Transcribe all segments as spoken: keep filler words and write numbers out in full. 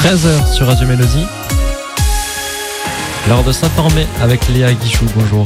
treize heures sur Radio Mélodie. L'heure de s'informer avec Léa Guichou, bonjour.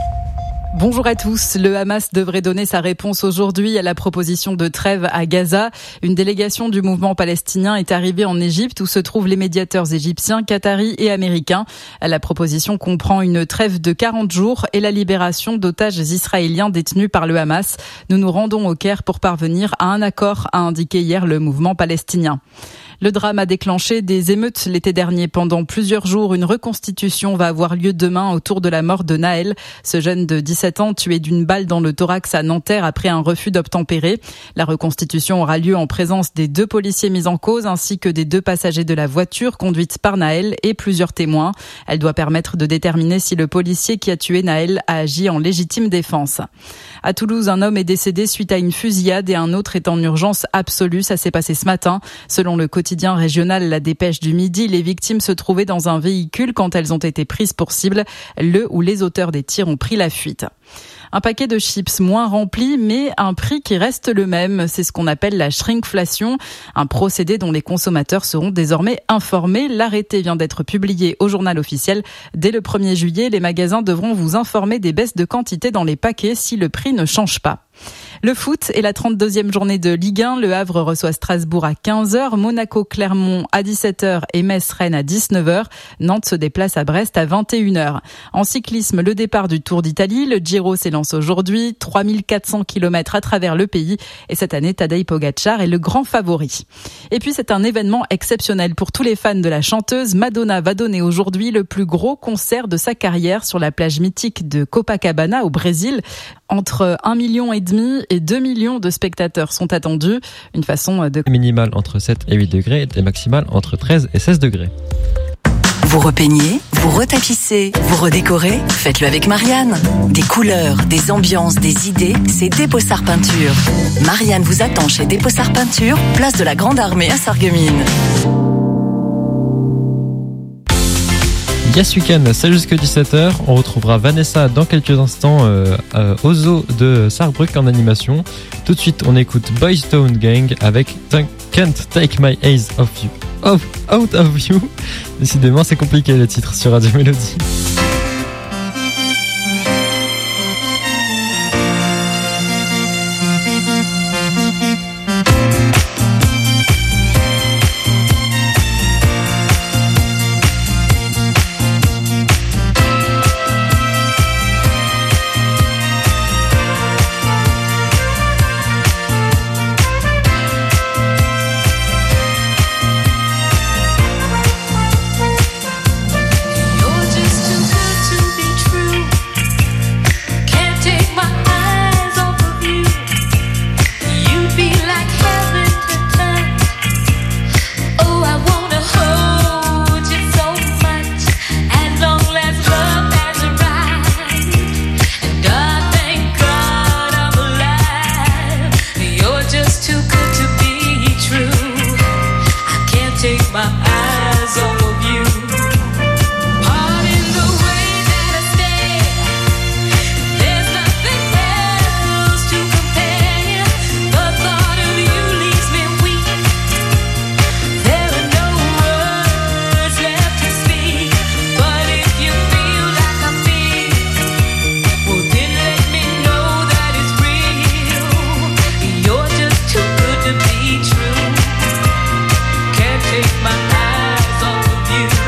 Bonjour à tous. Le Hamas devrait donner sa réponse aujourd'hui à la proposition de trêve à Gaza. Une délégation du mouvement palestinien est arrivée en Égypte où se trouvent les médiateurs égyptiens, qataris et américains. La proposition comprend une trêve de quarante jours et la libération d'otages israéliens détenus par le Hamas. Nous nous rendons au Caire pour parvenir à un accord, a indiqué hier le mouvement palestinien. Le drame a déclenché des émeutes l'été dernier. Pendant plusieurs jours, une reconstitution va avoir lieu demain autour de la mort de Naël, ce jeune de dix-sept ans tué d'une balle dans le thorax à Nanterre après un refus d'obtempérer. La reconstitution aura lieu en présence des deux policiers mis en cause ainsi que des deux passagers de la voiture conduite par Naël et plusieurs témoins. Elle doit permettre de déterminer si le policier qui a tué Naël a agi en légitime défense. À Toulouse, un homme est décédé suite à une fusillade et un autre est en urgence absolue. Ça s'est passé ce matin. Selon le quotidien régional La Dépêche du Midi, les victimes se trouvaient dans un véhicule quand elles ont été prises pour cible. Le ou les auteurs des tirs ont pris la fuite. Un paquet de chips moins rempli, mais un prix qui reste le même. C'est ce qu'on appelle la shrinkflation, un procédé dont les consommateurs seront désormais informés. L'arrêté vient d'être publié au journal officiel. Dès le premier juillet, les magasins devront vous informer des baisses de quantité dans les paquets si le prix ne change pas. Le foot et la trente-deuxième journée de Ligue un. Le Havre reçoit Strasbourg à quinze heures, Monaco-Clermont à dix-sept heures et Metz-Rennes à dix-neuf heures. Nantes se déplace à Brest à vingt et une heures. En cyclisme, le départ du Tour d'Italie. Le Giro s'élance aujourd'hui. trois mille quatre cents kilomètres à travers le pays. Et cette année, Tadej Pogacar est le grand favori. Et puis, c'est un événement exceptionnel pour tous les fans de la chanteuse. Madonna va donner aujourd'hui le plus gros concert de sa carrière sur la plage mythique de Copacabana au Brésil. Entre un million et demi et deux millions de spectateurs sont attendus. Une façon de... Minimale entre sept et huit degrés et maximale entre treize et seize degrés. Vous repeignez, vous retapissez, vous redécorez, faites-le avec Marianne. Des couleurs, des ambiances, des idées, c'est Dépossart Peinture. Marianne vous attend chez Dépossart Peinture, place de la Grande Armée à Sarreguemines. Yes Weekend, c'est jusque dix-sept heures. On retrouvera Vanessa dans quelques instants euh, euh, au zoo de Sarrebruck en animation. Tout de suite, on écoute Boys Town Gang avec Can't Take My Eyes Off You. Off, out of You. Décidément, c'est compliqué le titre sur Radio Mélodie. Take my eyes off of you.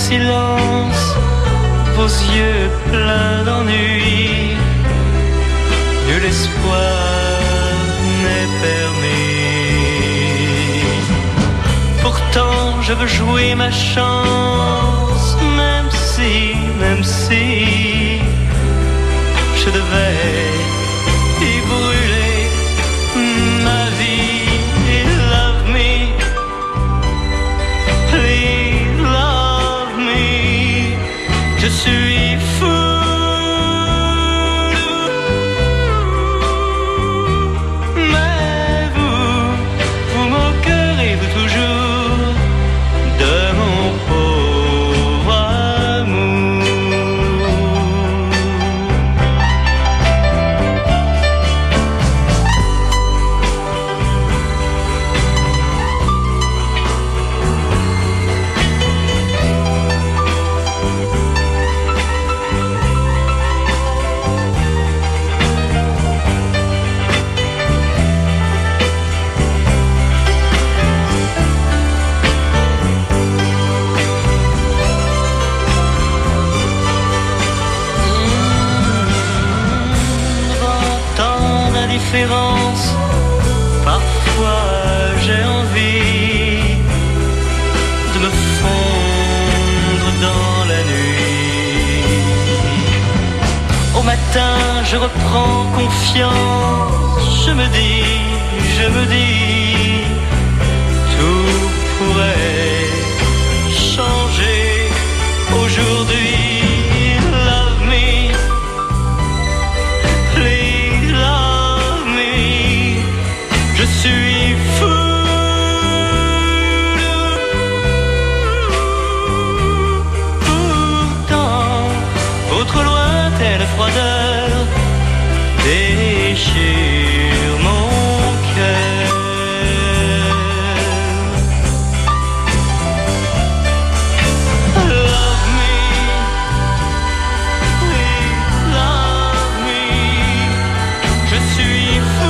silence, vos yeux pleins d'ennui, nul espoir n'est permis. Pourtant je veux jouer ma chance, même si, même si je devais y brûler ma vie. Love me, please love me, je suis fou. Mais vous, vous moquerez-vous toujours de mon pauvre amour? Parfois j'ai envie de me fondre dans la nuit. Au matin je reprends confiance, je me dis, je me dis, tout pourrait changer aujourd'hui. Love me, please love me, je suis fou. Pourtant, votre lointaine froideur déchire mon cœur. Love me, please love me, je suis fou.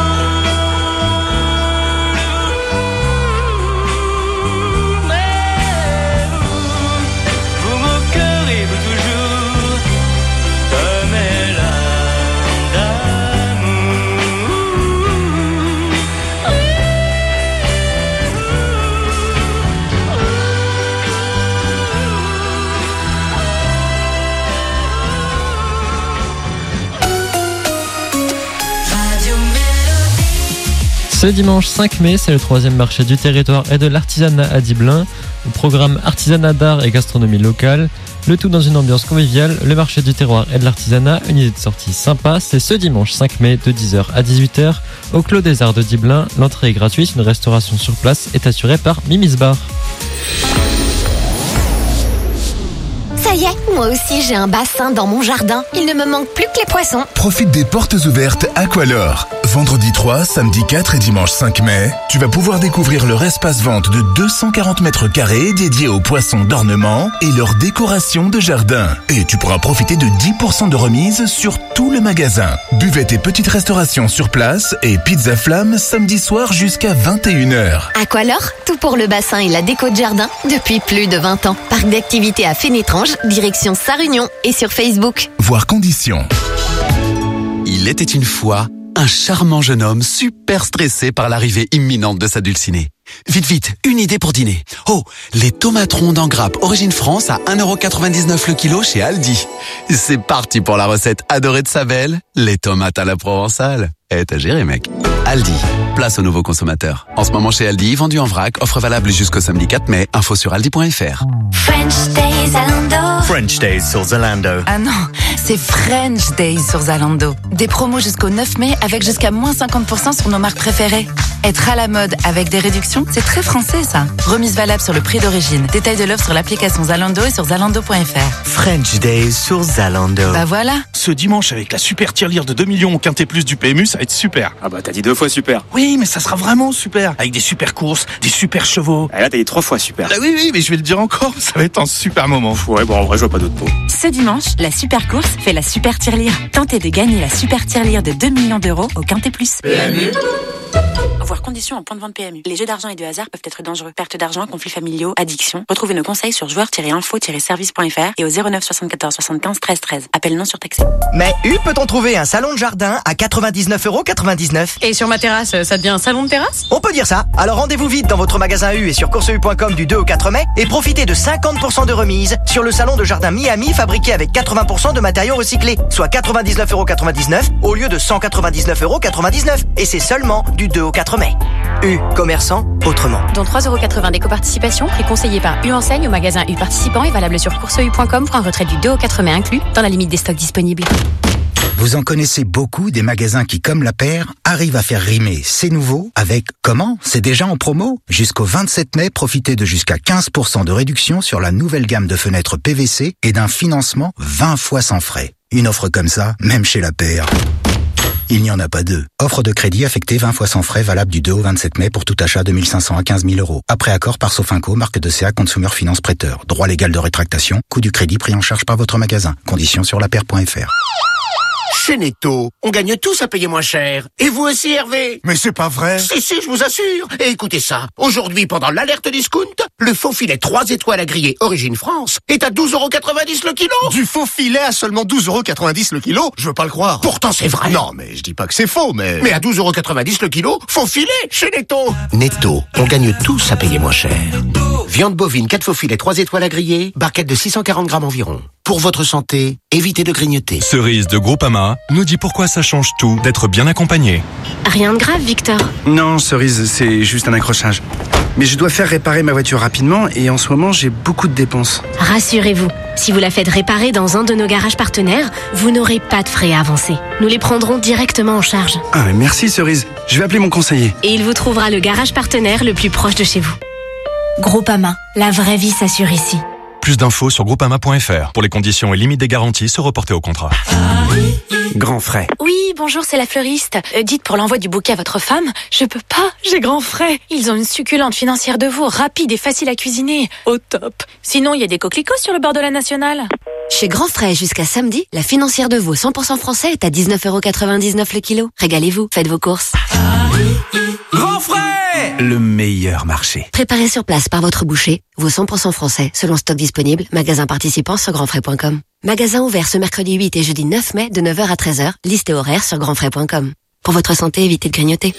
Ce dimanche cinq mai, c'est le troisième marché du territoire et de l'artisanat à Diblin. Au programme artisanat d'art et gastronomie locale. Le tout dans une ambiance conviviale, le marché du terroir et de l'artisanat, une idée de sortie sympa. C'est ce dimanche cinq mai de dix heures à dix-huit heures au Clos des Arts de Diblin. L'entrée est gratuite, une restauration sur place est assurée par Mimi's Bar. Ça y est, moi aussi j'ai un bassin dans mon jardin. Il ne me manque plus que les poissons. Profite des portes ouvertes Aqualor. Vendredi trois, samedi quatre et dimanche cinq mai, tu vas pouvoir découvrir leur espace vente de deux cent quarante mètres carrés dédié aux poissons d'ornement et leur décoration de jardin. Et tu pourras profiter de dix pour cent de remise sur tout le magasin. Buvette et petite restauration sur place et pizza flamme samedi soir jusqu'à vingt et une heures. Aqualor, tout pour le bassin et la déco de jardin depuis plus de vingt ans. Parc d'activités à Fénétrange, direction Sarre-Union et sur Facebook. Voir conditions. Il était une fois un charmant jeune homme super stressé par l'arrivée imminente de sa dulcinée. Vite, vite, une idée pour dîner. Oh, les tomates rondes en grappe origine France à un euro quatre-vingt-dix-neuf le kilo chez Aldi. C'est parti pour la recette adorée de sa belle, les tomates à la provençale. Eh, t'as géré, mec. Aldi, place aux nouveaux consommateurs. En ce moment chez Aldi, vendu en vrac, offre valable jusqu'au samedi quatre mai. Info sur aldi point f r. French Days Zalando. French Days sur Zalando. Ah non, c'est French Days sur Zalando. Des promos jusqu'au neuf mai avec jusqu'à moins cinquante pour cent sur nos marques préférées. Être à la mode avec des réductions, c'est très français ça. Remise valable sur le prix d'origine. Détail de l'offre sur l'application Zalando et sur zalando point f r. French Days sur Zalando. Bah voilà. Ce dimanche, avec la super tirelire de deux millions au Quintet Plus du P M U, ça va être super. Ah bah t'as dit deux fois super. Oui, mais ça sera vraiment super. Avec des super courses, des super chevaux. Et là t'as dit trois fois super. Ah oui, oui, mais je vais le dire encore, ça va être un super moment. Ouais, bon en vrai je vois pas d'autres mots. Ce dimanche, la super course fait la super tirelire. Tentez de gagner la super tirelire de deux millions d'euros au Quintet Plus. P M U Voir conditions en point de vente P M U. Les jeux d'argent et de hasard peuvent être dangereux. Perte d'argent, conflits familiaux, addiction. Retrouvez nos conseils sur joueurs tiret info tiret service point f r et au zéro neuf soixante-quatorze soixante-quinze treize treize. Appel non surtaxé. Mais U peut-on trouver un salon de jardin à quatre-vingt-dix-neuf euros quatre-vingt-dix-neuf? Et sur ma terrasse, ça devient un salon de terrasse? On peut dire ça. Alors rendez-vous vite dans votre magasin U et sur course u point com du deux au quatre mai et profitez de cinquante pour cent de remise sur le salon de jardin Miami fabriqué avec quatre-vingts pour cent de matériaux recyclés, soit quatre-vingt-dix-neuf euros quatre-vingt-dix-neuf au lieu de cent quatre-vingt-dix-neuf euros quatre-vingt-dix-neuf. Et c'est seulement du deux au quatre mai. U, commerçant autrement. Dont trois euros quatre-vingts d'éco-participation, prix conseillé par U Enseigne au magasin U participant et valable sur course u point com pour un retrait du deux au quatre mai inclus, dans la limite des stocks disponibles. Vous en connaissez beaucoup des magasins qui, comme la paire, arrivent à faire rimer c'est nouveau avec comment? C'est déjà en promo? Jusqu'au vingt-sept mai, profitez de jusqu'à quinze pour cent de réduction sur la nouvelle gamme de fenêtres P V C et d'un financement vingt fois sans frais. Une offre comme ça, même chez la paire, il n'y en a pas deux. Offre de crédit affectée vingt fois sans frais valable du deux au vingt-sept mai pour tout achat de mille cinq cents à quinze mille euros. Après accord par Sofinco, marque de C A Consumer Finance Prêteur. Droit légal de rétractation, coût du crédit pris en charge par votre magasin. Conditions sur la paire point f r. Chez Netto, on gagne tous à payer moins cher. Et vous aussi, Hervé? Mais c'est pas vrai. Si, si, je vous assure. Et écoutez ça. Aujourd'hui, pendant l'alerte discount, le faux filet trois étoiles à griller Origine France est à douze euros quatre-vingt-dix le kilo. Du faux filet à seulement douze euros quatre-vingt-dix le kilo? Je veux pas le croire. Pourtant, c'est vrai. Non, mais je dis pas que c'est faux, mais... Mais à douze euros quatre-vingt-dix le kilo, faux filet chez Netto. Netto, on gagne tous à payer moins cher. Viande bovine, quatre faux filets, trois étoiles à griller, barquette de six cent quarante grammes environ. Pour votre santé, évitez de grignoter. Cerise de Groupama nous dit pourquoi ça change tout d'être bien accompagné. Rien de grave, Victor. Non, Cerise, c'est juste un accrochage. Mais je dois faire réparer ma voiture rapidement et en ce moment, j'ai beaucoup de dépenses. Rassurez-vous, si vous la faites réparer dans un de nos garages partenaires, vous n'aurez pas de frais à avancer. Nous les prendrons directement en charge. Ah, mais merci Cerise. Je vais appeler mon conseiller. Et il vous trouvera le garage partenaire le plus proche de chez vous. Groupama, la vraie vie s'assure ici. Plus d'infos sur groupama point f r. Pour les conditions et limites des garanties, se reporter au contrat. Grand frais. Oui, bonjour, c'est la fleuriste. Euh, dites pour l'envoi du bouquet à votre femme, je peux pas, j'ai grand frais. Ils ont une succulente financière de veau, rapide et facile à cuisiner. Au top. Sinon, il y a des coquelicots sur le bord de la nationale. Chez Grand Frais, jusqu'à samedi, la financière de veau cent pour cent français est à dix-neuf euros quatre-vingt-dix-neuf le kilo. Régalez-vous, faites vos courses. Grand frais! Le meilleur marché. Préparé sur place par votre boucher, veau cent pour cent français, selon stock disponible, magasin participant sur grand frais point com. Magasin ouvert ce mercredi huit et jeudi neuf mai de neuf heures à treize heures, liste et horaire sur grand frais point com. Pour votre santé, évitez de grignoter.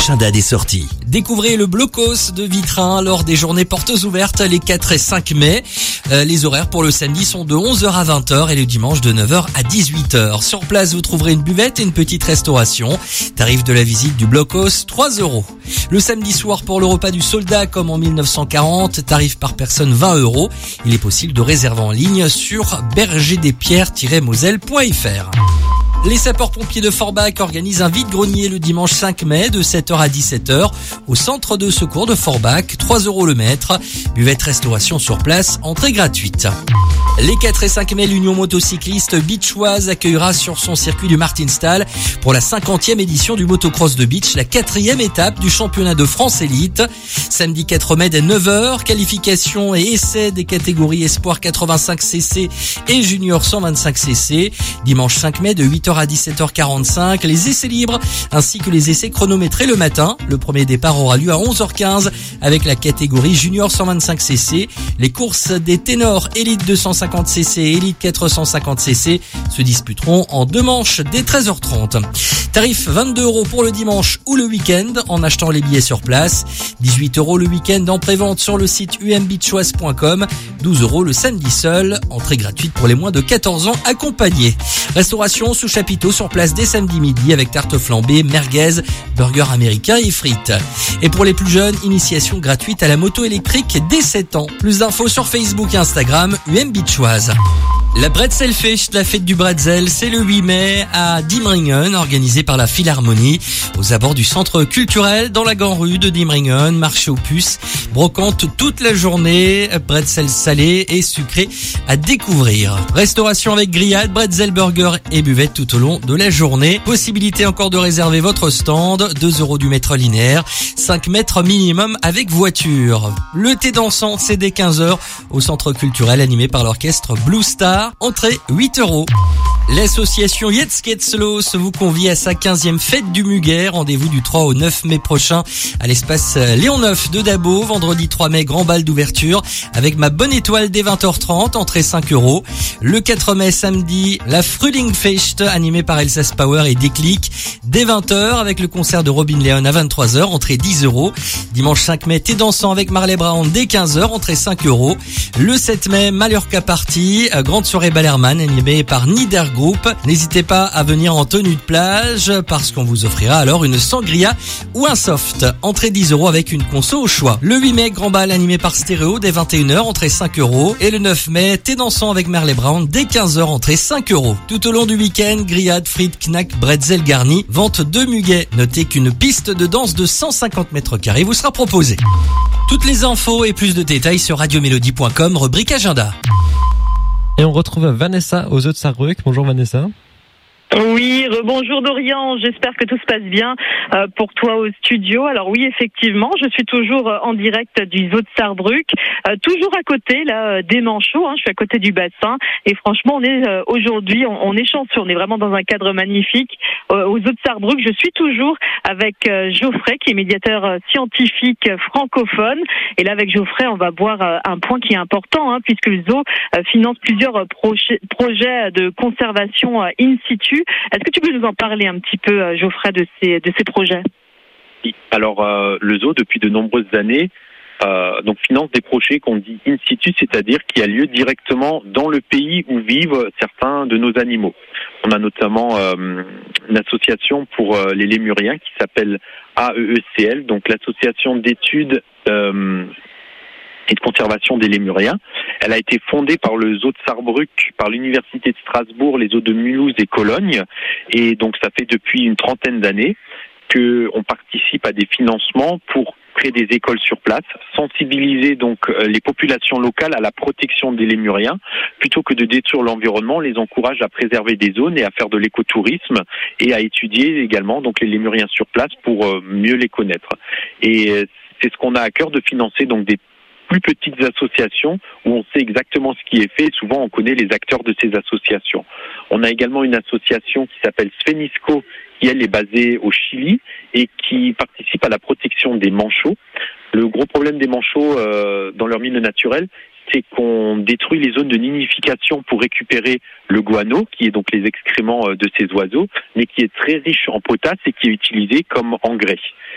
agenda des sorties. Découvrez le blocos de Vitrin lors des journées portes ouvertes les quatre et cinq mai. Euh, les horaires pour le samedi sont de onze heures à vingt heures et le dimanche de neuf heures à dix-huit heures. Sur place, vous trouverez une buvette et une petite restauration. Tarif de la visite du blocos, trois euros. Le samedi soir pour le repas du soldat comme en mille neuf cent quarante, tarif par personne vingt euros. Il est possible de réserver en ligne sur berger des pierres tiret moselle point f r. Les sapeurs-pompiers de Forbach organisent un vide-grenier le dimanche cinq mai de sept heures à dix-sept heures au centre de secours de Forbach, trois euros le mètre. Buvette restauration sur place, entrée gratuite. Les quatre et cinq mai, l'Union motocycliste Beachoise accueillera sur son circuit du Martinstal pour la cinquantième édition du motocross de beach, la quatrième étape du championnat de France élite. Samedi quatre mai dès neuf heures, qualification et essai des catégories Espoir quatre-vingt-cinq C C et Junior cent vingt-cinq C C. Dimanche cinq mai de huit heures à dix-sept heures quarante-cinq, les essais libres ainsi que les essais chronométrés le matin. Le premier départ aura lieu à onze heures quinze avec la catégorie Junior cent vingt-cinq C C. Les courses des ténors Elite deux cent cinquante C C et Elite quatre cent cinquante C C se disputeront en deux manches dès treize heures trente. Tarif vingt-deux euros pour le dimanche ou le week-end en achetant les billets sur place. dix-huit euros le week-end en prévente sur le site u m beachoise point com. douze euros le samedi seul. Entrée gratuite pour les moins de quatorze ans accompagnés. Restauration sous chapiteau sur place dès samedi midi avec tarte flambée, merguez, burger américain et frites. Et pour les plus jeunes, initiation gratuite à la moto électrique dès sept ans. Plus d'infos sur Facebook et Instagram U M Beachoise. La Bretzelfest, la fête du bretzel, c'est le huit mai à Diemringen, organisée par la Philharmonie, aux abords du centre culturel dans la grande rue de Diemringen, marché aux puces, brocante toute la journée, bretzel salé et sucré à découvrir. Restauration avec grillade, bretzel, burger et buvette tout au long de la journée. Possibilité encore de réserver votre stand, deux euros du mètre linéaire, cinq mètres minimum avec voiture. Le thé dansant, c'est dès quinze heures au centre culturel animé par l'orchestre Blue Star. Entrée huit euros. L'association Jetsketslos vous convie à sa quinzième fête du Muguet. Rendez-vous du trois au neuf mai prochain à l'espace Léon neuf de Dabo. Vendredi trois mai, grand bal d'ouverture avec ma bonne étoile dès vingt heures trente. Entrée cinq euros. Le quatre mai, samedi, la Frühlingfest animée par Elsass Power et Déclic dès vingt heures avec le concert de Robin Leon à vingt-trois heures. Entrée dix euros. Dimanche cinq mai, thé dansant avec Marley Brown dès quinze heures. Entrée cinq euros. Le sept mai, Mallorca Party, grande soirée Ballerman animée par Nieder Group. N'hésitez pas à venir en tenue de plage parce qu'on vous offrira alors une sangria ou un soft. Entrée dix euros avec une conso au choix. Le huit mai, grand bal animé par Stéréo dès vingt et une heures, entrée cinq euros. Et le neuf mai, thé dansant avec Merle Brown dès quinze heures, entrée cinq euros. Tout au long du week-end, grillade, frites, knack, bretzel garni, vente de muguet. Notez qu'une piste de danse de cent cinquante mètres carrés vous sera proposée. Toutes les infos et plus de détails sur radiomélodie point com, rubrique agenda. Et on retrouve Vanessa aux Eaux de Sarrebruck. Bonjour Vanessa. Oui, rebonjour Dorian, j'espère que tout se passe bien euh, pour toi au studio. Alors oui, effectivement, je suis toujours euh, en direct du Zoo de Sarrebruck, euh, toujours à côté là euh, des Manchots, hein, je suis à côté du bassin et franchement on est euh, aujourd'hui, on, on est chanceux, on est vraiment dans un cadre magnifique euh, au Zoo de Sarrebruck. Je suis toujours avec euh, Geoffrey qui est médiateur euh, scientifique euh, francophone et là avec Geoffrey on va voir euh, un point qui est important hein, puisque le zoo euh, finance plusieurs euh, proje- projets de conservation euh, in situ. Est-ce que tu peux nous en parler un petit peu, Geoffrey, de ces, de ces projets ? Alors, euh, le zoo, depuis de nombreuses années, euh, donc finance des projets qu'on dit in situ, c'est-à-dire qui a lieu directement dans le pays où vivent certains de nos animaux. On a notamment euh, une association pour euh, les lémuriens qui s'appelle A E E C L, donc l'association d'études euh, et de conservation des lémuriens. Elle a été fondée par le zoo de Sarrebruck, par l'université de Strasbourg, les zoos de Mulhouse et Cologne. Et donc ça fait depuis une trentaine d'années qu'on participe à des financements pour créer des écoles sur place, sensibiliser donc les populations locales à la protection des lémuriens. Plutôt que de détruire l'environnement, on les encourage à préserver des zones et à faire de l'écotourisme et à étudier également donc les lémuriens sur place pour mieux les connaître. Et c'est ce qu'on a à cœur de financer, donc des plus petites associations où on sait exactement ce qui est fait et souvent on connaît les acteurs de ces associations. On a également une association qui s'appelle Sfenisco qui elle est basée au Chili et qui participe à la protection des manchots. Le gros problème des manchots euh, dans leur milieu naturel, c'est qu'on détruit les zones de nidification pour récupérer le guano, qui est donc les excréments de ces oiseaux, mais qui est très riche en potasse et qui est utilisé comme engrais.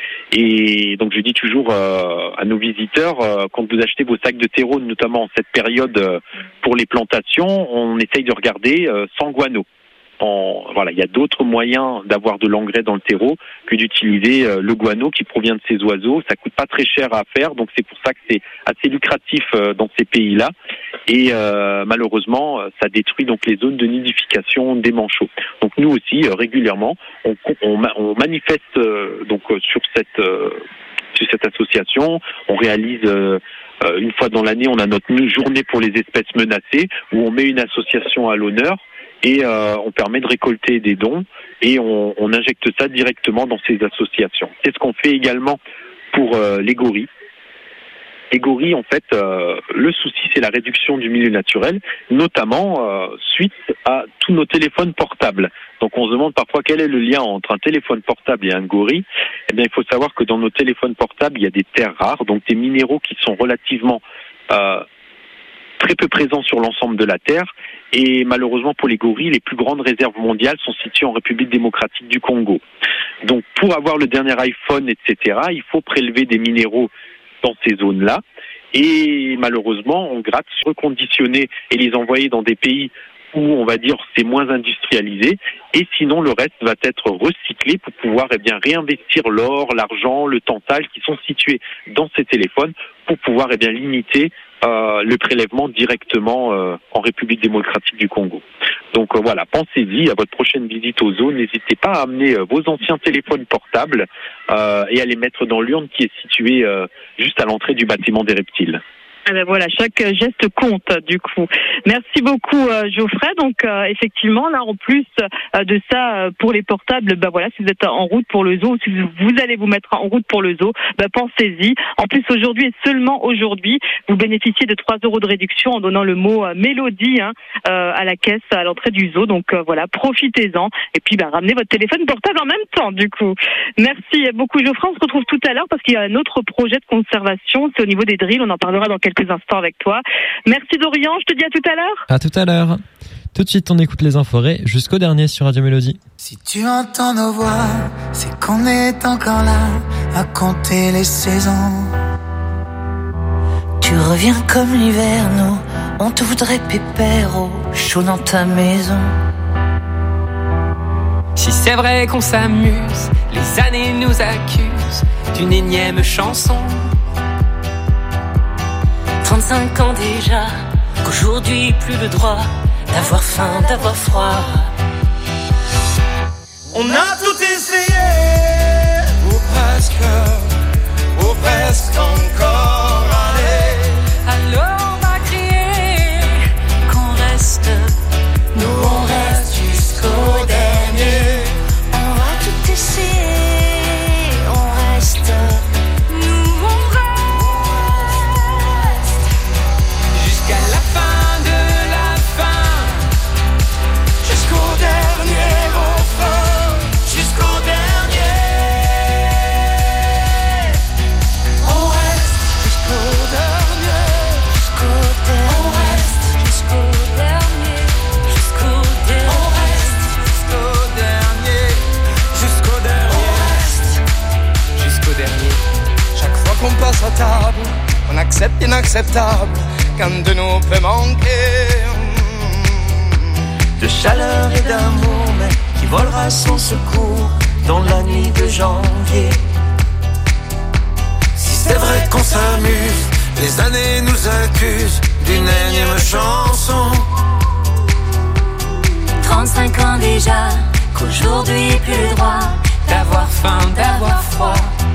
Et donc je dis toujours euh, à nos visiteurs, euh, quand vous achetez vos sacs de terreau, notamment en cette période euh, pour les plantations, on essaye de regarder euh, sans guano. En, voilà, il y a d'autres moyens d'avoir de l'engrais dans le terreau que d'utiliser euh, le guano qui provient de ces oiseaux. Ça coûte pas très cher à faire, donc c'est pour ça que c'est assez lucratif euh, dans ces pays-là. Et euh, malheureusement, ça détruit donc les zones de nidification des manchots. Donc nous aussi, euh, régulièrement, on, on, on manifeste euh, donc euh, sur cette euh, sur cette association. On réalise euh, euh, une fois dans l'année, on a notre journée pour les espèces menacées où on met une association à l'honneur. Et euh, on permet de récolter des dons et on, on injecte ça directement dans ces associations. C'est ce qu'on fait également pour euh, les gorilles. Les gorilles, en fait, euh, le souci, c'est la réduction du milieu naturel, notamment euh, suite à tous nos téléphones portables. Donc on se demande parfois quel est le lien entre un téléphone portable et un gorille. Eh bien, il faut savoir que dans nos téléphones portables, il y a des terres rares, donc des minéraux qui sont relativement euh, très peu présents sur l'ensemble de la Terre. Et malheureusement pour les gorilles, les plus grandes réserves mondiales sont situées en République démocratique du Congo. Donc pour avoir le dernier iPhone, et cetera, il faut prélever des minéraux dans ces zones-là. Et malheureusement, on gratte, reconditionner et les envoyer dans des pays où, on va dire, c'est moins industrialisé. Et sinon, le reste va être recyclé pour pouvoir eh bien, réinvestir l'or, l'argent, le tantal qui sont situés dans ces téléphones pour pouvoir eh bien, limiter euh, le prélèvement directement euh, en République démocratique du Congo. Donc euh, voilà, pensez-y, à votre prochaine visite aux zoos, n'hésitez pas à amener euh, vos anciens téléphones portables euh, et à les mettre dans l'urne qui est située euh, juste à l'entrée du bâtiment des reptiles. Eh ben voilà, chaque geste compte du coup. Merci beaucoup euh, Geoffrey. Donc euh, effectivement, là en plus euh, de ça, euh, pour les portables, ben voilà, si vous êtes en route pour le zoo, si vous, vous allez vous mettre en route pour le zoo, ben pensez-y. En plus aujourd'hui et seulement aujourd'hui, vous bénéficiez de trois euros de réduction en donnant le mot euh, Mélodie hein, euh, à la caisse à l'entrée du zoo. Donc euh, voilà, profitez-en et puis ben ramenez votre téléphone portable en même temps du coup. Merci beaucoup Geoffrey. On se retrouve tout à l'heure parce qu'il y a un autre projet de conservation, c'est au niveau des drills. On en parlera dans quelques instants avec toi. Merci Dorian, je te dis à tout à l'heure. À tout à l'heure. Tout de suite, on écoute les Enfoirés jusqu'au dernier sur Radio Mélodie. Si tu entends nos voix, c'est qu'on est encore là à compter les saisons. Tu reviens comme l'hiver, nous, on te voudrait pépère au chaud dans ta maison. Si c'est vrai qu'on s'amuse, les années nous accusent d'une énième chanson. trente-cinq ans déjà, qu'aujourd'hui plus le droit d'avoir faim, d'avoir froid. On a tout essayé, ou presque, ou presque encore, allez. Alors on va crier qu'on reste, nous on reste jusqu'au dernier. On va tout essayer, on reste. On passe à table, on accepte l'inacceptable, qu'un de nous peut manquer. De chaleur et d'amour, mais qui volera sans secours dans la nuit de janvier. Si c'est vrai qu'on s'amuse, les années nous accusent d'une énième chanson. trente-cinq ans déjà, qu'aujourd'hui plus le droit d'avoir faim, d'avoir froid.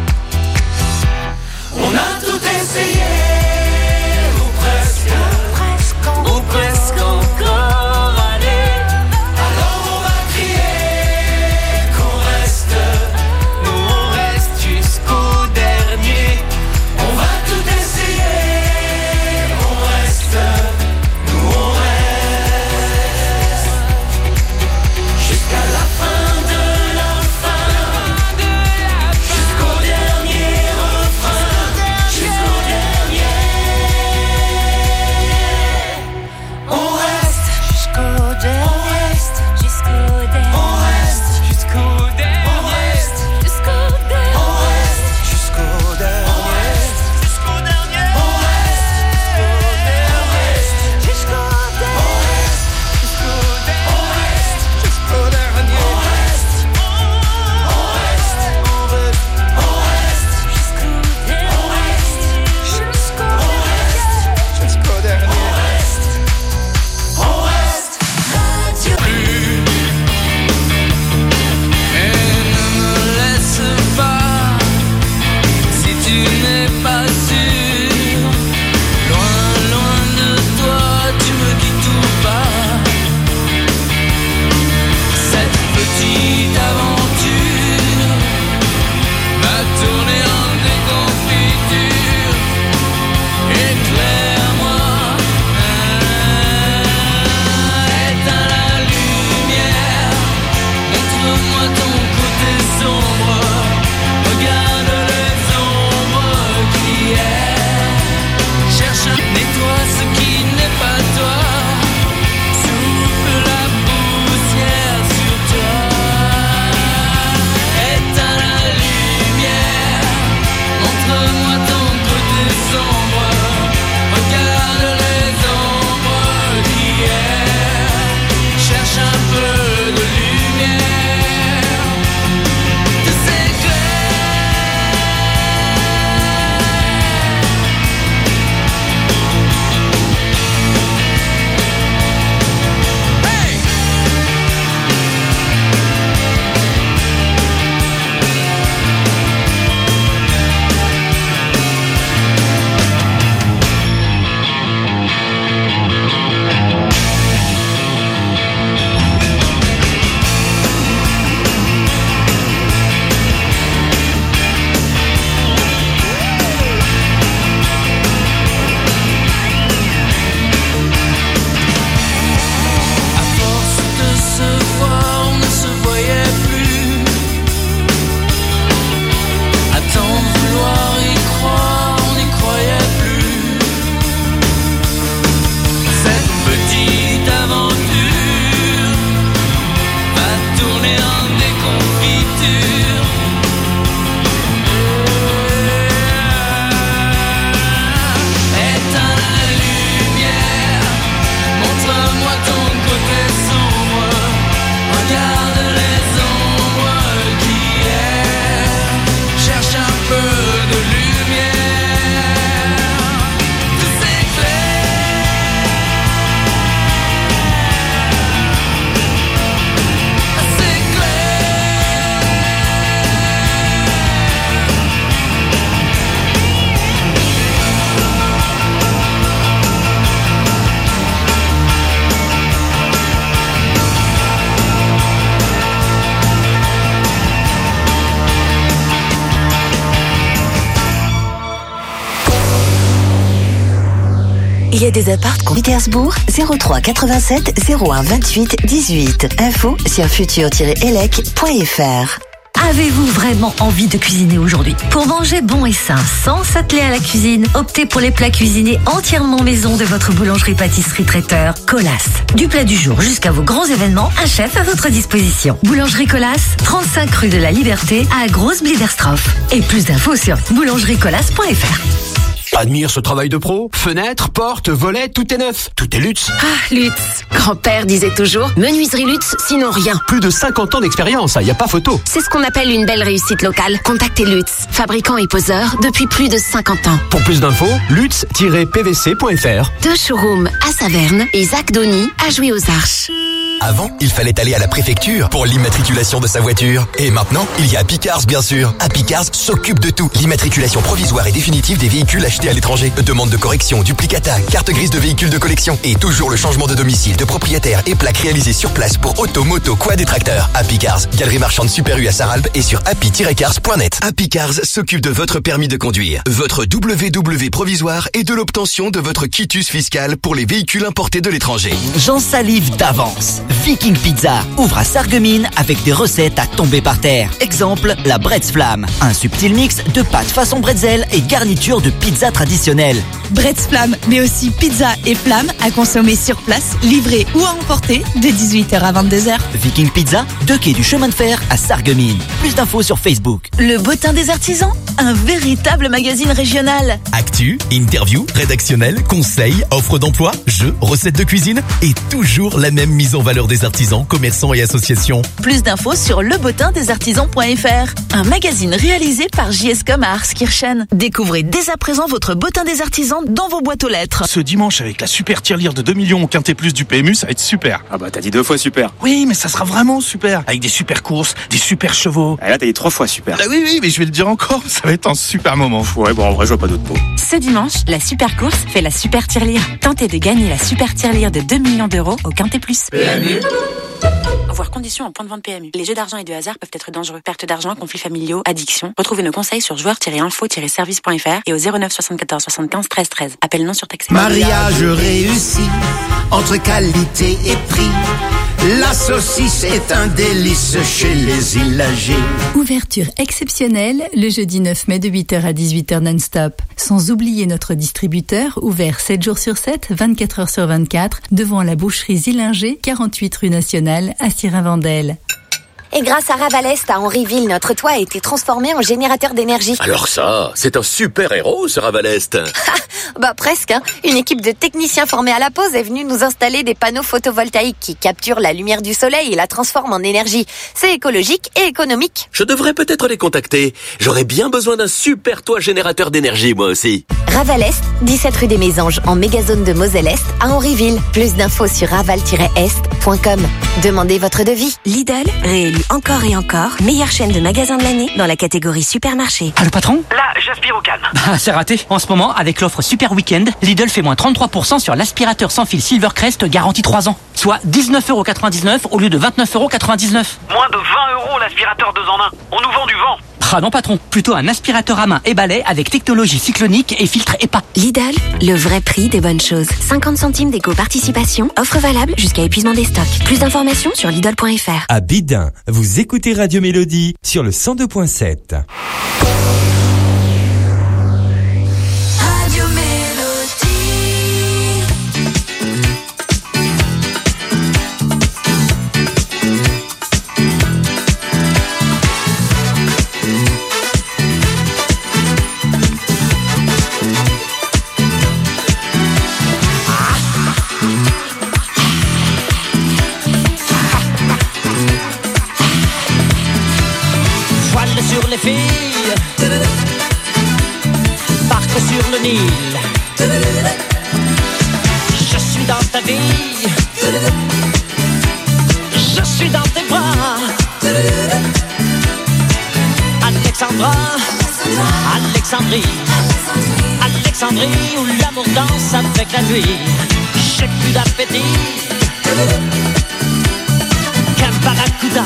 On a tout essayé, ou presque, ou presque, ou presque encore, allez. Alors on va crier qu'on reste, nous on reste jusqu'au dernier. On va tout essayer, on reste, nous on reste. Jusqu'à la fin de la fin, jusqu'au dernier refrain. Jusqu'au dernier. Il y a des apparts qu'on Pétersbourg, zéro trois quatre-vingt-sept zéro un vingt-huit dix-huit. Info sur futur tiret elec point f r. Avez-vous vraiment envie de cuisiner aujourd'hui? Pour manger bon et sain, sans s'atteler à la cuisine, optez pour les plats cuisinés entièrement maison de votre boulangerie-pâtisserie-traiteur Colas. Du plat du jour jusqu'à vos grands événements, un chef à votre disposition. Boulangerie Colas, trente-cinq rue de la Liberté à Grosse-Bliderstroff. Et plus d'infos sur boulangerie colas point f r. Admire ce travail de pro. Fenêtres, portes, volets, tout est neuf. Tout est Lutz. Ah, Lutz. Grand-père disait toujours, menuiserie Lutz, sinon rien. Plus de cinquante ans d'expérience, y a pas photo. C'est ce qu'on appelle une belle réussite locale. Contactez Lutz, fabricant et poseur depuis plus de cinquante ans. Pour plus d'infos, lutz tiret p v c point f r. Deux showrooms à Saverne et Zach Dony à Jouy-aux-Arches. Avant, il fallait aller à la préfecture pour l'immatriculation de sa voiture. Et maintenant, il y a Happy Cars, bien sûr. Happy Cars s'occupe de tout. L'immatriculation provisoire et définitive des véhicules achetés à l'étranger. Demande de correction, duplicata, carte grise de véhicules de collection. Et toujours le changement de domicile, de propriétaire et plaques réalisées sur place pour auto, moto, quad et tracteurs. Happy Cars, galerie marchande Super U à Saralbe et sur happy tiret cars point net. Happy Cars s'occupe de votre permis de conduire, votre W W provisoire et de l'obtention de votre quitus fiscal pour les véhicules importés de l'étranger. J'en salive d'avance. Viking Pizza ouvre à Sarreguemines avec des recettes à tomber par terre. Exemple, la Bretz Flamme, un subtil mix de pâtes façon bretzel et garniture de pizza traditionnelle. Bretz Flamme, mais aussi pizza et flamme à consommer sur place, livré ou à emporter de dix-huit heures à vingt-deux heures. Viking Pizza, deux quais du chemin de fer à Sarreguemines. Plus d'infos sur Facebook. Le Bottin des Artisans, un véritable magazine régional. Actu, interview, rédactionnel, conseils, offres d'emploi, jeux, recettes de cuisine et toujours la même mise en valeur des artisans, commerçants et associations. Plus d'infos sur le bottin des artisans point f r, un magazine réalisé par J S Com à Arskirchen. Découvrez dès à présent votre Bottin des Artisans dans vos boîtes aux lettres. Ce dimanche, avec la super tirelire de deux millions au quintet plus du P M U, ça va être super. Ah bah t'as dit deux fois super. Oui, mais ça sera vraiment super. Avec des super courses, des super chevaux. Ah là t'as dit trois fois super. Ah oui, oui, mais je vais le dire encore, ça va être un super moment. Ouais, bon en vrai je vois pas d'autre mot. Ce dimanche, la super course fait la super tirelire. Tentez de gagner la super tirelire de deux millions d'euros au quintet plus. P M U. Voir conditions en point de vente P M U. Les jeux d'argent et de hasard peuvent être dangereux. Perte d'argent, conflits familiaux, addiction. Retrouvez nos conseils sur joueurs tiret info tiret service point f r et au zéro neuf soixante-quatorze soixante-quinze treize treize. Appel non surtaxé. Mariage réussi entre qualité et prix. La saucisse est un délice chez les Illagés. Ouverture exceptionnelle le jeudi neuf mai de huit heures à dix-huit heures non-stop. Sans oublier notre distributeur ouvert sept jours sur sept, vingt-quatre heures sur vingt-quatre devant la boucherie Zillinger, quarante-huit rue Nationale à Sirin-Vandel. Et grâce à Ravalest à Henryville, notre toit a été transformé en générateur d'énergie. Alors ça, c'est un super héros, ce Ravalest. Bah presque, hein. Une équipe de techniciens formés à la pause est venue nous installer des panneaux photovoltaïques qui capturent la lumière du soleil et la transforment en énergie. C'est écologique et économique. Je devrais peut-être les contacter. J'aurais bien besoin d'un super toit générateur d'énergie, moi aussi. Ravalest, dix-sept rue des Mésanges, en mégazone de Moselle-Est à Henryville. Plus d'infos sur raval tiret est point com. Demandez votre devis. Lidl, réélu encore et encore, meilleure chaîne de magasins de l'année dans la catégorie supermarché. Ah, le patron? Là, j'aspire au calme. Bah, c'est raté. En ce moment, avec l'offre Super Weekend, Lidl fait moins trente-trois pour cent sur l'aspirateur sans fil Silvercrest garantie trois ans. Soit dix-neuf euros quatre-vingt-dix-neuf au lieu de vingt-neuf euros quatre-vingt-dix-neuf. Moins de vingt euros l'aspirateur deux en un. On nous vend du vent. Ah non patron, plutôt un aspirateur à main et balai avec technologie cyclonique et filtre E P A. Lidl, le vrai prix des bonnes choses. cinquante centimes d'éco-participation, offre valable jusqu'à épuisement des stocks. Plus d'informations sur lidl point f r. À Bidin, vous écoutez Radio Mélodie sur le cent deux point sept. Les filles partent sur le Nil. Je suis dans ta vie, je suis dans tes bras. Alexandra, Alexandrie, Alexandrie où l'amour danse avec la nuit. J'ai plus d'appétit qu'un barracuda.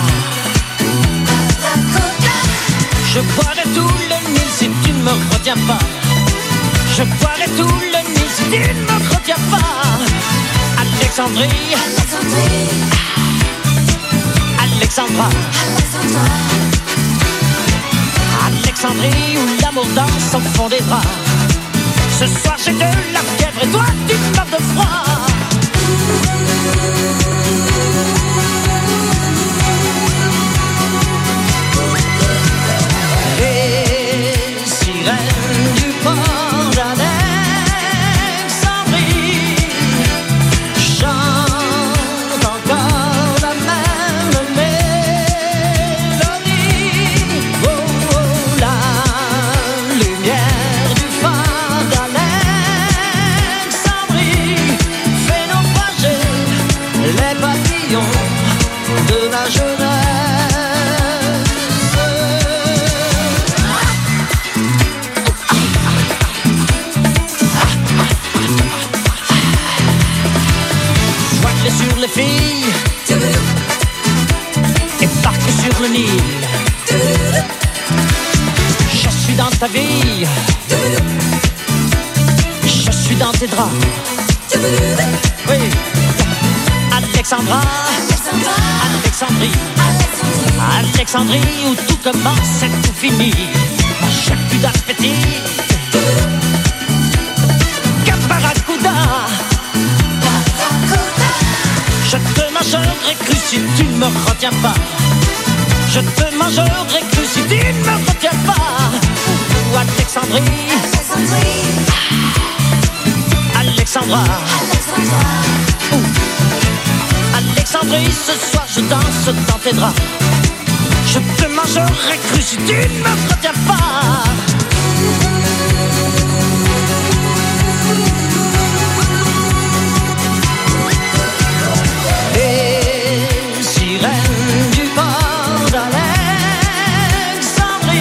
Je boirai tout le Nil si tu ne me retiens pas. Je boirai tout le Nil si tu ne me retiens pas. Alexandrie, Alexandra, Alexandrie où l'amour danse au fond des bras. Ce soir j'ai de la fièvre et toi tu meurs de froid. Les sirènes du port d'Alexandrie chantent encore la même mélodie. Oh, oh, la lumière du phare d'Alexandrie fait naufrager les papillons de ma jeunesse. Sur les filles et parque sur le Nil. Je suis dans ta vie, je suis dans tes draps. Oui, Alexandra, Alexandrie, Alexandrie où tout commence et tout finit. Chaque plus d'appétit, Caparacuda. Je te mangerai cru si tu ne me retiens pas. Je te mangerai cru si tu ne me retiens pas. Ou Alexandrie, Alexandra, Ou Alexandrie, ce soir je danse dans tes draps. Je te mangerai cru si tu ne me retiens pas. Les sirènes du port d'Alexandrie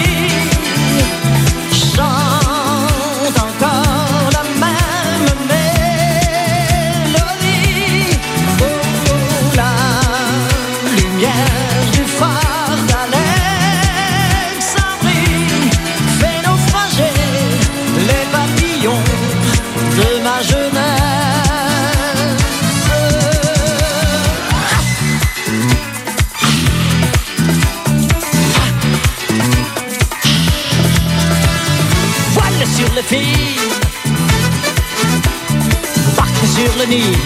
chantent encore la même mélodie. Oh, oh, la lumière du phare d'Alexandrie fait naufrager les papillons de ma jeunesse. Sur les filles, parc sur le Nil.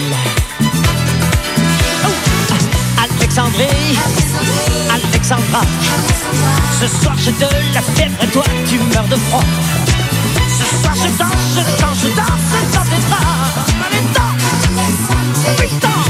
Oh, Alexandrie, Alexandra, ce soir j'ai de la fièvre et toi tu meurs de froid. Ce soir je danse, je danse, je danse dans tes bras. Allez, danse, oui, danse.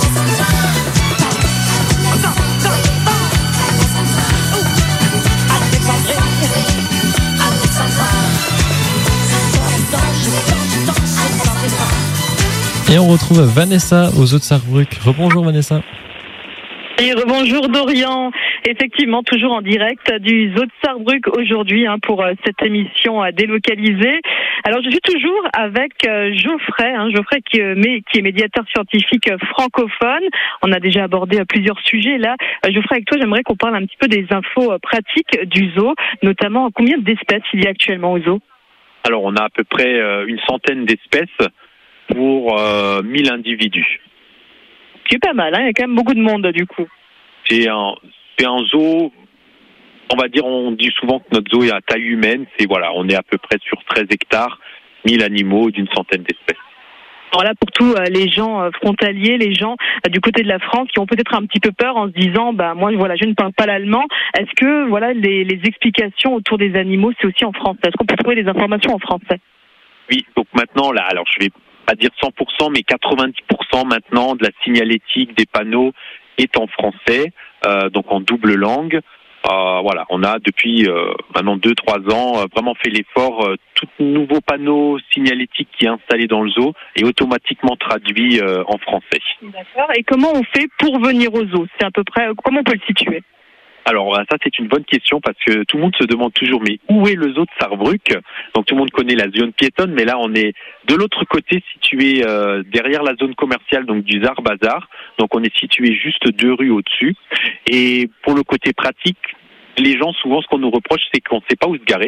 Et on retrouve Vanessa aux Eaux de Sarrebruck. Rebonjour Vanessa. Et rebonjour Dorian, effectivement toujours en direct du Zoo de Sarrebruck aujourd'hui hein, pour euh, cette émission euh, délocalisée. Alors je suis toujours avec euh, Geoffrey, hein, Geoffrey qui, euh, mais, qui est médiateur scientifique euh, francophone. On a déjà abordé euh, plusieurs sujets là. Euh, Geoffrey, avec toi j'aimerais qu'on parle un petit peu des infos euh, pratiques du zoo, notamment combien d'espèces il y a actuellement au zoo. Alors on a à peu près euh, une centaine d'espèces pour euh, mille individus. C'est pas mal, hein, il y a quand même beaucoup de monde du coup. C'est un, c'est un zoo, on va dire, on dit souvent que notre zoo est à taille humaine, c'est voilà, on est à peu près sur treize hectares, mille animaux d'une centaine d'espèces. Alors là, pour tous euh, les gens euh, frontaliers, les gens euh, du côté de la France qui ont peut-être un petit peu peur en se disant, bah moi voilà, je ne parle pas l'allemand. Est-ce que voilà les, les explications autour des animaux, c'est aussi en français? Est-ce qu'on peut trouver des informations en français? Oui, donc maintenant là, alors je vais pas dire cent pour cent, mais quatre-vingt-dix pour cent maintenant de la signalétique des panneaux est en français, euh, donc en double langue. Euh, voilà, on a depuis euh, maintenant deux trois ans euh, vraiment fait l'effort. Euh, tout nouveau panneau signalétique qui est installé dans le zoo est automatiquement traduit euh, en français. D'accord. Et comment on fait pour venir au zoo? C'est à peu près comment on peut le situer? Alors ça c'est une bonne question parce que tout le monde se demande toujours mais où est le zoo de Sarrebruck? Donc tout le monde connaît la zone piétonne, mais là on est de l'autre côté, situé euh, derrière la zone commerciale donc du Zar Bazar. Donc on est situé juste deux rues au-dessus. Et pour le côté pratique, les gens souvent ce qu'on nous reproche c'est qu'on ne sait pas où se garer.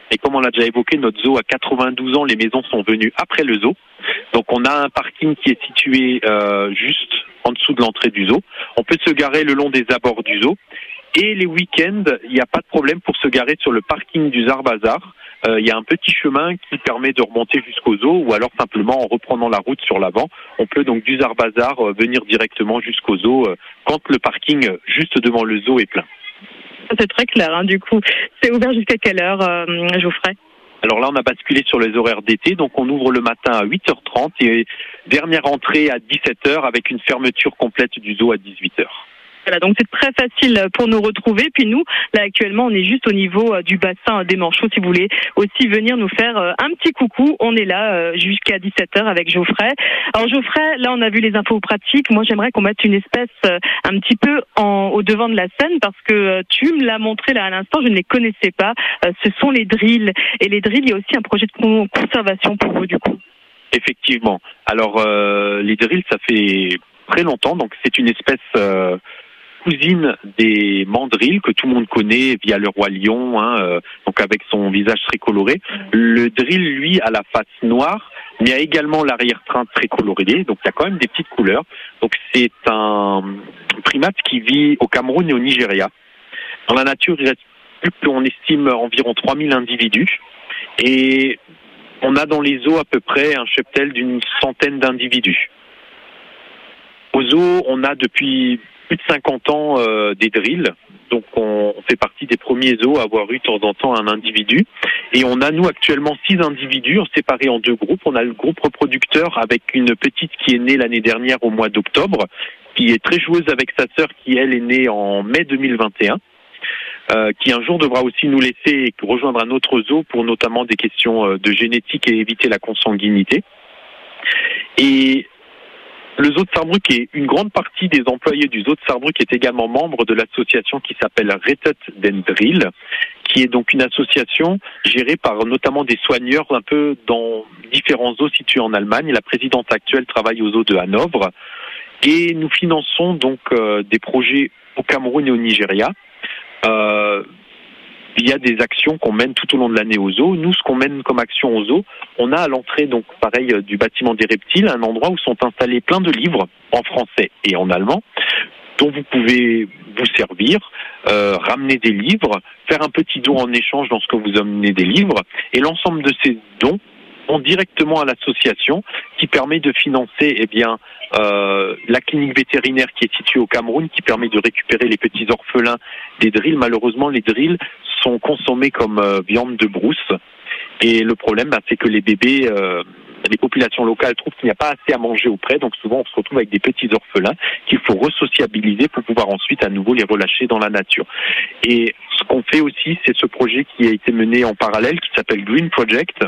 Et comme on l'a déjà évoqué, notre zoo a quatre-vingt-douze ans, les maisons sont venues après le zoo. Donc on a un parking qui est situé euh, juste en dessous de l'entrée du zoo. On peut se garer le long des abords du zoo. Et les week-ends, il n'y a pas de problème pour se garer sur le parking du Zarbazar. Euh, il y a un petit chemin qui permet de remonter jusqu'au zoo, ou alors simplement en reprenant la route sur l'avant. On peut donc du Zarbazar euh, venir directement jusqu'au zoo euh, quand le parking euh, juste devant le zoo est plein. C'est très clair, hein, du coup. C'est ouvert jusqu'à quelle heure, euh, Geoffrey ? Alors là, on a basculé sur les horaires d'été, donc on ouvre le matin à huit heures trente et dernière entrée à dix-sept heures avec une fermeture complète du zoo à dix-huit heures. Voilà, donc c'est très facile pour nous retrouver. Puis nous, là actuellement, on est juste au niveau euh, du bassin des Manchots. Si vous voulez aussi venir nous faire euh, un petit coucou, on est là euh, jusqu'à dix-sept heures avec Geoffrey. Alors Geoffrey, là on a vu les infos pratiques. Moi j'aimerais qu'on mette une espèce euh, un petit peu en, au devant de la scène parce que euh, tu me l'as montré là à l'instant, je ne les connaissais pas. Euh, ce sont les drills. Et les drills, il y a aussi un projet de con- conservation pour vous du coup. Effectivement. Alors euh, les drills, ça fait très longtemps, donc c'est une espèce... Euh, cousine des mandrills que tout le monde connaît via le roi lion, hein, euh, donc avec son visage très coloré. Le drill, lui, a la face noire, mais a également l'arrière-train très coloré, donc il y a quand même des petites couleurs. Donc c'est un primate qui vit au Cameroun et au Nigeria. Dans la nature, il reste plus qu'on estime environ trois mille individus, et on a dans les zoos à peu près un cheptel d'une centaine d'individus. Au zoo, on a depuis plus de cinquante ans euh, des drills, donc on, on fait partie des premiers zoos à avoir eu de temps en temps un individu. Et on a nous actuellement six individus, séparés en deux groupes. On a le groupe reproducteur avec une petite qui est née l'année dernière au mois d'octobre, qui est très joueuse avec sa sœur qui elle est née en mai deux mille vingt et un. Euh, qui un jour devra aussi nous laisser et rejoindre un autre zoo pour notamment des questions de génétique et éviter la consanguinité. Et le zoo de Sarrebruck et une grande partie des employés du zoo de Sarrebruck est également membre de l'association qui s'appelle Rettet den Drill, qui est donc une association gérée par notamment des soigneurs un peu dans différents zoos situés en Allemagne. La présidente actuelle travaille au zoo de Hanovre et nous finançons donc euh, des projets au Cameroun et au Nigeria. Euh, Il y a des actions qu'on mène tout au long de l'année au zoo. Nous, ce qu'on mène comme action au zoo, on a à l'entrée, donc pareil, du bâtiment des reptiles, un endroit où sont installés plein de livres en français et en allemand, dont vous pouvez vous servir, euh, ramener des livres, faire un petit don en échange lorsque vous amenez des livres, et l'ensemble de ces dons vont directement à l'association qui permet de financer eh bien euh, la clinique vétérinaire qui est située au Cameroun, qui permet de récupérer les petits orphelins des drills. Malheureusement, les drills sont consommés comme euh, viande de brousse. Et le problème, bah, c'est que les bébés, euh, les populations locales trouvent qu'il n'y a pas assez à manger auprès. Donc souvent, on se retrouve avec des petits orphelins qu'il faut resociabiliser pour pouvoir ensuite à nouveau les relâcher dans la nature. Et ce qu'on fait aussi, c'est ce projet qui a été mené en parallèle, qui s'appelle Green Project.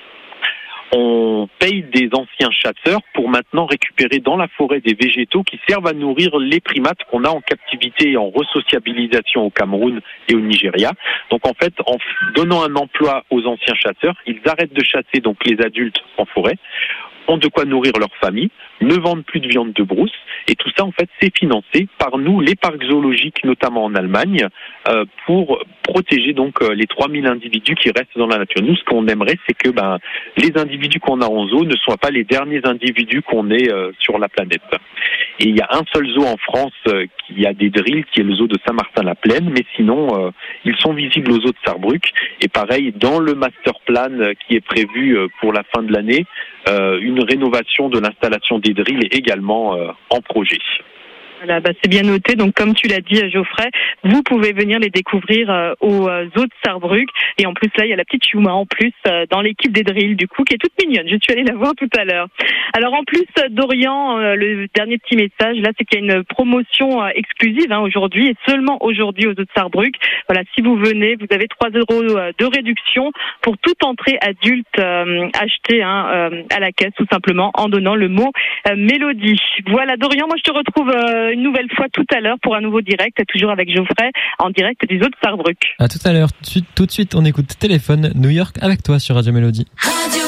On paye des anciens chasseurs pour maintenant récupérer dans la forêt des végétaux qui servent à nourrir les primates qu'on a en captivité et en resociabilisation au Cameroun et au Nigeria. Donc en fait, en donnant un emploi aux anciens chasseurs, ils arrêtent de chasser donc les adultes en forêt, ont de quoi nourrir leur famille, ne vendent plus de viande de brousse, et tout ça en fait c'est financé par nous, les parcs zoologiques, notamment en Allemagne, euh, pour protéger donc euh, les trois mille individus qui restent dans la nature. Nous, ce qu'on aimerait, c'est que ben, les individus qu'on a en zoo ne soient pas les derniers individus qu'on ait euh, sur la planète. Et il y a un seul zoo en France euh, qui a des drills, qui est le zoo de Saint-Martin-la-Plaine, mais sinon euh, ils sont visibles au zoo de Sarrebruck. Et pareil, dans le master plan euh, qui est prévu euh, pour la fin de l'année, euh, une rénovation de l'installation des drills est également euh, en projet. Voilà, bah c'est bien noté. Donc, comme tu l'as dit, Geoffrey, vous pouvez venir les découvrir euh, au euh, zoo de Sarrebruck. Et en plus, là, il y a la petite Yuma en plus euh, dans l'équipe des drills, du coup, qui est toute mignonne. Je suis allée la voir tout à l'heure. Alors, en plus, Dorian, euh, le dernier petit message, là, c'est qu'il y a une promotion euh, exclusive hein, aujourd'hui et seulement aujourd'hui au zoo de Sarrebruck. Voilà, si vous venez, vous avez trois euros de réduction pour toute entrée adulte euh, achetée hein, euh, à la caisse, tout simplement, en donnant le mot euh, Mélodie. Voilà, Dorian, moi, je te retrouve euh, une nouvelle fois tout à l'heure pour un nouveau direct, toujours avec Geoffrey, en direct du zoo de Sarrebruck. À tout à l'heure. Tout de suite, tout de suite, on écoute Téléphone New York avec toi sur Radio Mélodie. Radio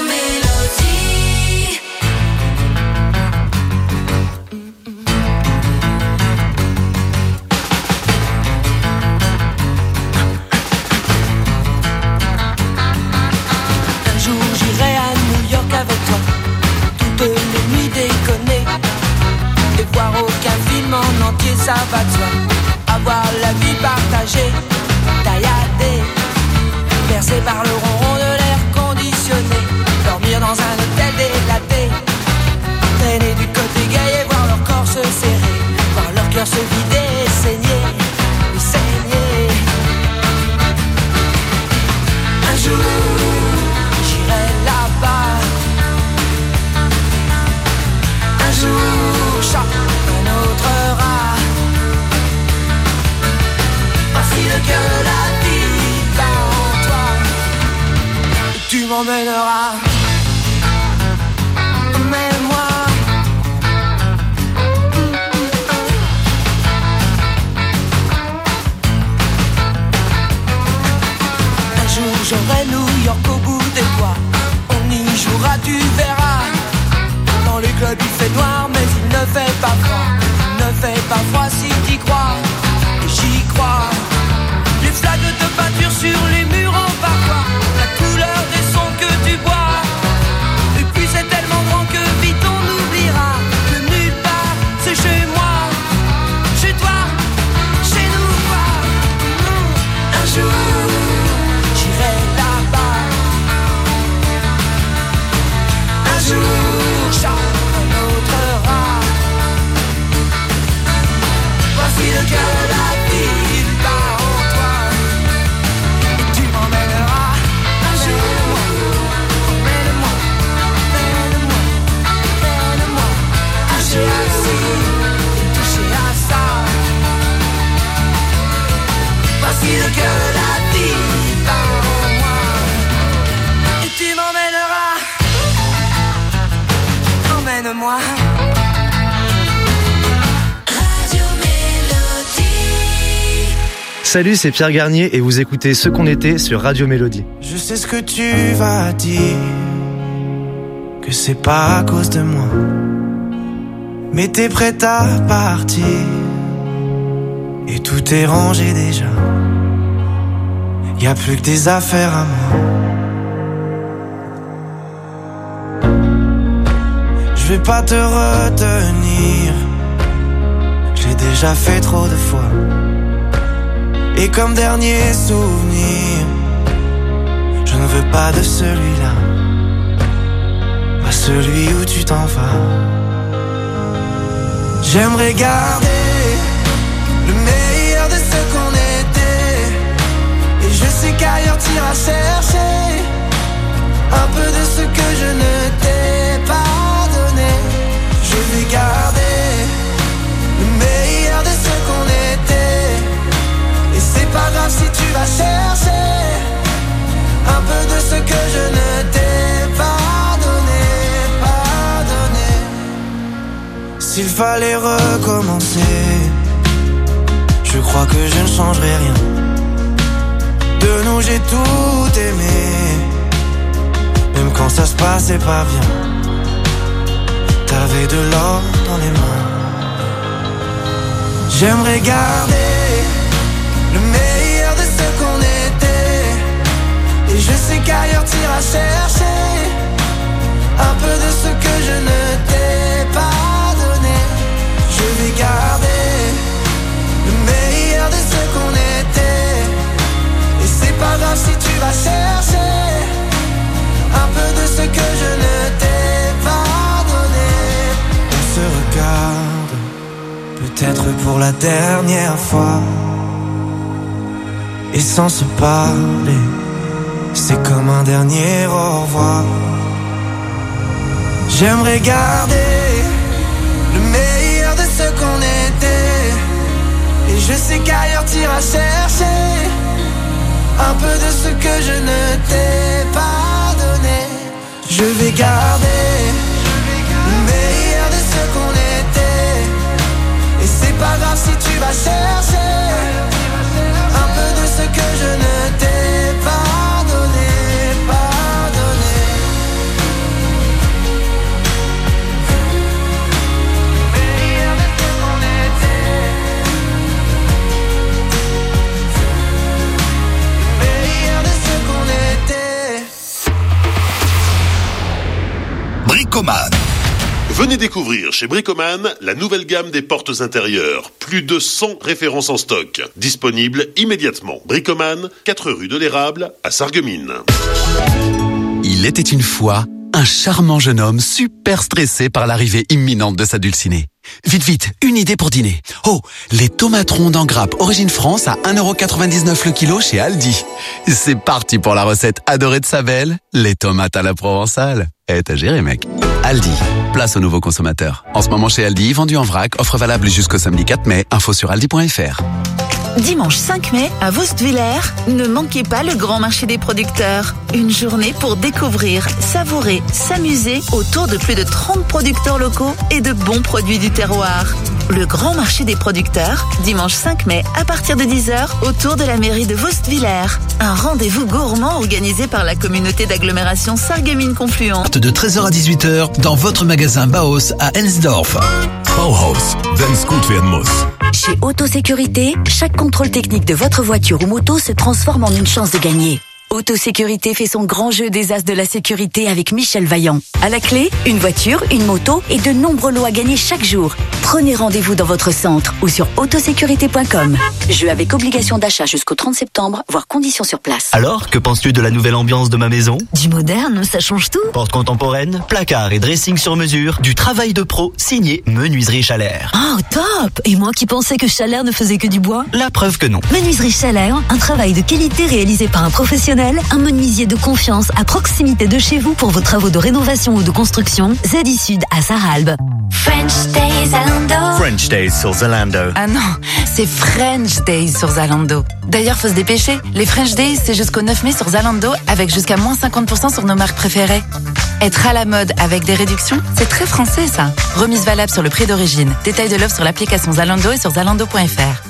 Mélodie. ça va de soi. Avoir la vie partagée, tailladée, bercé par le ronron de l'air conditionné. Dormir dans un hôtel délaté, traîner du côté gay et voir leur corps se serrer, voir leur cœur se vider et saigner, et saigner. Un jour, j'irai là-bas. Un jour, chat, un autre rat. Voici le cœur de la vie bat en toi. Et tu m'emmèneras. Emmène-moi. Un jour, j'aurai New York au bout des doigts. On y jouera, tu verras. Dans les clubs il fait noir mais il ne fait pas froid. Il ne fait pas froid si t'y crois. Et j'y crois. Les flaques de peinture sur les murs en parfois. La couleur des sons que tu bois. Et puis c'est tellement grand que vite on oubliera que nulle part c'est chez moi. Chez toi, chez nous quoi. Un jour j'irai là-bas. Un jour chat, un autre rat. Voici le cœur de la ville bat en toi. Et tu m'emmèneras un jour. Emmène-moi, emmène-moi, emmène-moi. Toucher à ci et toucher à ça. Voici le cœur de la ville bat en moi. Et tu m'emmèneras. Emmène-moi. Salut, c'est Pierre Garnier et vous écoutez Ce qu'on était sur Radio Mélodie. Je sais ce que tu vas dire, que c'est pas à cause de moi, mais t'es prête à partir et tout est rangé déjà. Y a plus que des affaires à moi. Je vais pas te retenir, je l'ai déjà fait trop de fois. Et comme dernier souvenir, je ne veux pas de celui-là, pas celui où tu t'en vas. J'aimerais garder le meilleur de ce qu'on était. Et je sais qu'ailleurs t'iras chercher un peu de ce que je ne t'ai pas donné. Je vais garder le meilleur de ce qu'on était. Et c'est pas grave si tu vas chercher un peu de ce que je ne t'ai pas donné, pas donné. S'il fallait recommencer, je crois que je ne changerai rien. De nous j'ai tout aimé, même quand ça se passait pas bien. T'avais de l'or dans les mains. J'aimerais garder le meilleur de ce qu'on était. Et je sais qu'ailleurs t'iras chercher un peu de ce que je ne t'ai pas donné. Je vais garder le meilleur de ce qu'on était. Et c'est pas grave si tu vas chercher un peu de ce que je ne t'ai pas donné. On se regarde, peut-être pour la dernière fois. Et sans se parler, c'est comme un dernier au revoir. J'aimerais garder le meilleur de ce qu'on était. Et je sais qu'ailleurs t'iras chercher un peu de ce que je ne t'ai pas donné. Je vais garder le meilleur de ce qu'on était. Et c'est pas grave si tu vas chercher un peu de ce que je ne t'ai pas donné, pas donné. Meilleur de ce qu'on était. Meilleur de ce qu'on était. Bricoman, Venez découvrir chez Bricoman la nouvelle gamme des portes intérieures. Plus de cent références en stock. Disponibles immédiatement. Bricoman, quatre rue de l'Érable à Sarreguemines. Il était une fois un charmant jeune homme super stressé par l'arrivée imminente de sa dulcinée. Vite, vite, une idée pour dîner. Oh, les tomates rondes en grappe Origine France à un euro quatre-vingt-dix-neuf le kilo chez Aldi. C'est parti pour la recette adorée de sa belle, les tomates à la provençale. Eh, t'as géré, mec. Aldi, place aux nouveaux consommateurs. En ce moment chez Aldi, vendu en vrac, offre valable jusqu'au samedi quatre mai. Info sur aldi point fr. Dimanche cinq mai, à Wostwiller, ne manquez pas le grand marché des producteurs. Une journée pour découvrir, savourer, s'amuser autour de plus de trente producteurs locaux et de bons produits du terroir. Le grand marché des producteurs, dimanche cinq mai, à partir de dix heures, autour de la mairie de Wostwiller. Un rendez-vous gourmand organisé par la communauté d'agglomération Sarreguemines-Confluent. De treize heures à dix-huit heures, dans votre magasin Bauhaus à Ensdorf. Bauhaus, wenn's gut werden muss. Chez Autosécurité, chaque contrôle technique de votre voiture ou moto se transforme en une chance de gagner. Autosécurité fait son grand jeu des as de la sécurité avec Michel Vaillant. À la clé, une voiture, une moto et de nombreux lots à gagner chaque jour. Prenez rendez-vous dans votre centre ou sur autosécurité point com. Jeu avec obligation d'achat jusqu'au trente septembre, voire conditions sur place. Alors, que penses-tu de la nouvelle ambiance de ma maison? Du moderne, ça change tout. Porte contemporaine, placard et dressing sur mesure, du travail de pro signé Menuiserie Chalère. Oh, top! Et moi qui pensais que Chalère ne faisait que du bois? La preuve que non. Menuiserie Chalère, un travail de qualité réalisé par un professionnel, un menuisier de confiance à proximité de chez vous pour vos travaux de rénovation ou de construction. Zedi Sud à Sarralbe. French Days Zalando. French Days sur Zalando. Ah non, c'est French Days sur Zalando. D'ailleurs, faut se dépêcher. Les French Days, c'est jusqu'au neuf mai sur Zalando avec jusqu'à moins cinquante pour cent sur nos marques préférées. Être à la mode avec des réductions, c'est très français ça. Remise valable sur le prix d'origine. Détail de l'offre sur l'application Zalando et sur zalando point fr.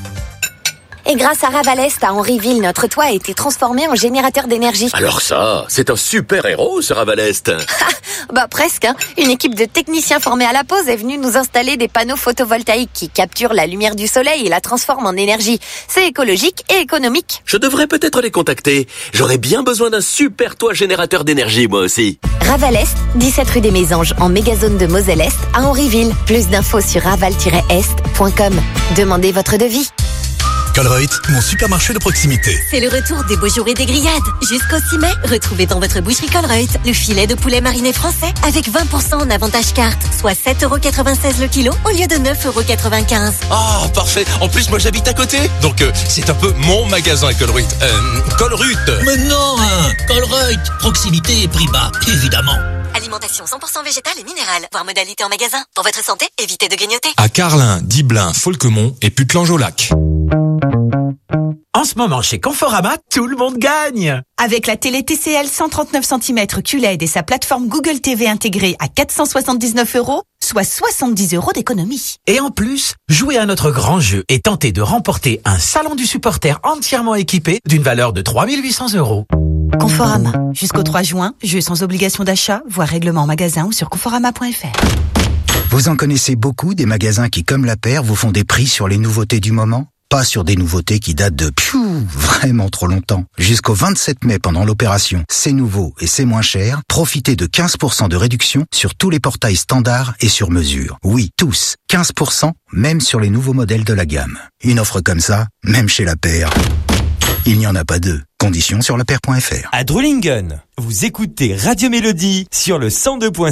Et grâce à Ravalest à Henryville, notre toit a été transformé en générateur d'énergie. Alors ça, c'est un super héros, ce Ravalest. Bah presque, hein. Une équipe de techniciens formés à la pause est venue nous installer des panneaux photovoltaïques qui capturent la lumière du soleil et la transforment en énergie. C'est écologique et économique. Je devrais peut-être les contacter. J'aurais bien besoin d'un super toit générateur d'énergie, moi aussi. Ravalest, dix-sept rue des Mésanges, en mégazone de Moselle-Est à Henryville. Plus d'infos sur raval tiret est point com. Demandez votre devis. Colruyt, mon supermarché de proximité. C'est le retour des beaux jours et des grillades. Jusqu'au six mai, retrouvez dans votre boucherie Colruyt le filet de poulet mariné français avec vingt pour cent en avantage carte, soit sept euros quatre-vingt-seize le kilo au lieu de neuf euros quatre-vingt-quinze. Ah, parfait. En plus, moi, j'habite à côté. Donc, euh, c'est un peu mon magasin à Colruyt. Euh, Colruyt. Mais non, hein, Colruyt. Proximité et prix bas, évidemment. Alimentation cent pour cent végétale et minérale, voire modalité en magasin. Pour votre santé, évitez de grignoter. À Carlin, Diblin, Folquemont et Putelange-au-Lac. En ce moment, chez Conforama, tout le monde gagne! Avec la télé T C L cent trente-neuf centimètres Q L E D et sa plateforme Google T V intégrée à quatre cent soixante-dix-neuf euros, soit soixante-dix euros d'économie. Et en plus, jouez à notre grand jeu et tentez de remporter un salon du supporter entièrement équipé d'une valeur de trois mille huit cents euros. Conforama. Jusqu'au trois juin, jeu sans obligation d'achat, voire règlement en magasin ou sur conforama point fr. Vous en connaissez beaucoup des magasins qui, comme la paire, vous font des prix sur les nouveautés du moment? Pas sur des nouveautés qui datent de piou, vraiment trop longtemps. Jusqu'au vingt-sept mai, pendant l'opération C'est nouveau et c'est moins cher, profitez de quinze pour cent de réduction sur tous les portails standards et sur mesure. Oui, tous. quinze pour cent, même sur les nouveaux modèles de la gamme. Une offre comme ça, même chez la paire, il n'y en a pas deux. Conditions sur la paire point fr. À Drulingen, vous écoutez Radio Mélodie sur le cent deux point cinq.